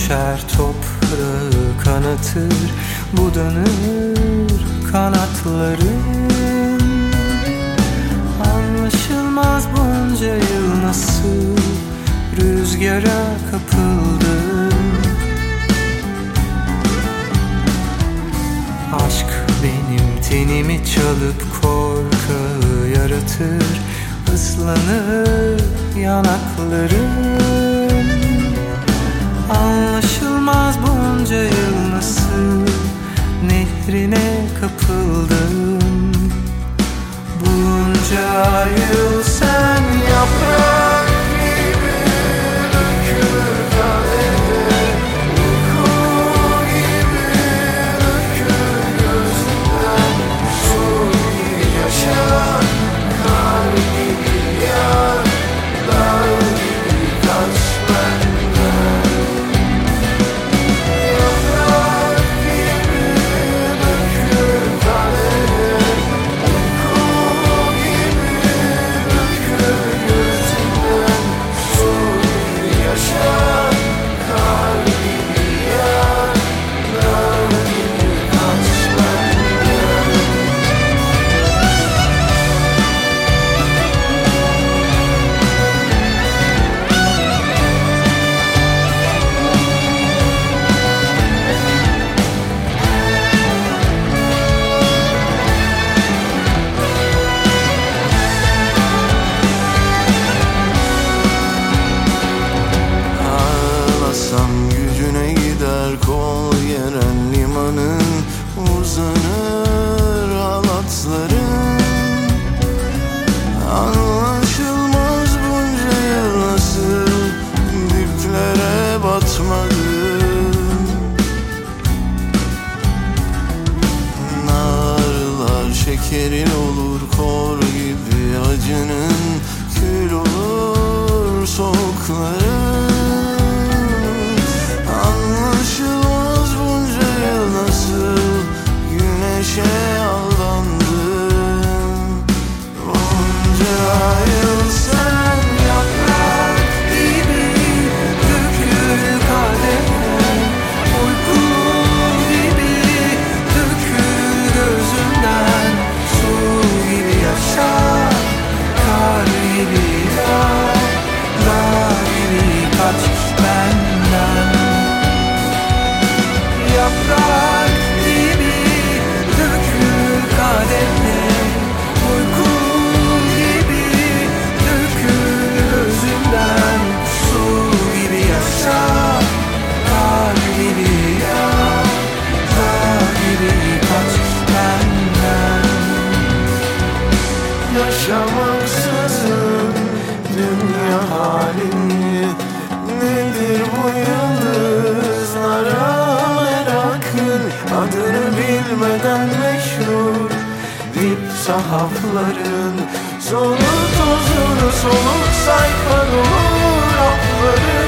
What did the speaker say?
düşer toprağı kanatır, budanır kanatların. Anlaşılmaz bunca yıl nasıl rüzgara kapıldım. Aşk benim tenimi çalıp korku yaratır, ıslanır yanaklarım. Anlaşılmaz bunca yıl nasıl nehrine kapıldım. Bunca yıl sen yaprak gibi dökülür kadehte, uyku gibi dökülür gözünden, su gibi yaşar, kar gibi yar, dağ gibi kaç benden. Yaprak gibi dökülür kadehte, uyku gibi dökülür gözünden, su gibi yaşar, kar gibi yar, dağ gibi kaç benden. Ağlasam gücüne gider, kol yeren limanın uzanır halatların. Anlaşılmaz bunca yıl nasıl diplere batmadım. Narlar şekerin olur, kor gibi acının kül olur soğukların. Anlaşılmaz bunca yıl nasıl güneşe aldandım. Bunca yıl sen Yaprak gibi dökül kadehte, uyku gibi dökül gözümden, su gibi yaşar, kar gibi yağar, dağ gibi kaç benden. Yaprak gibi dökül kadehte, uyku gibi dökül gözümden, su gibi yaşar, kar gibi yağar, dağ gibi kaç benden. yaşamaksızın dünya halini, nedir bu yıldızlara merakın? Adını bilmeden meşhur dip sahafların, sonu tozunu soluk sayfa dolu rafların.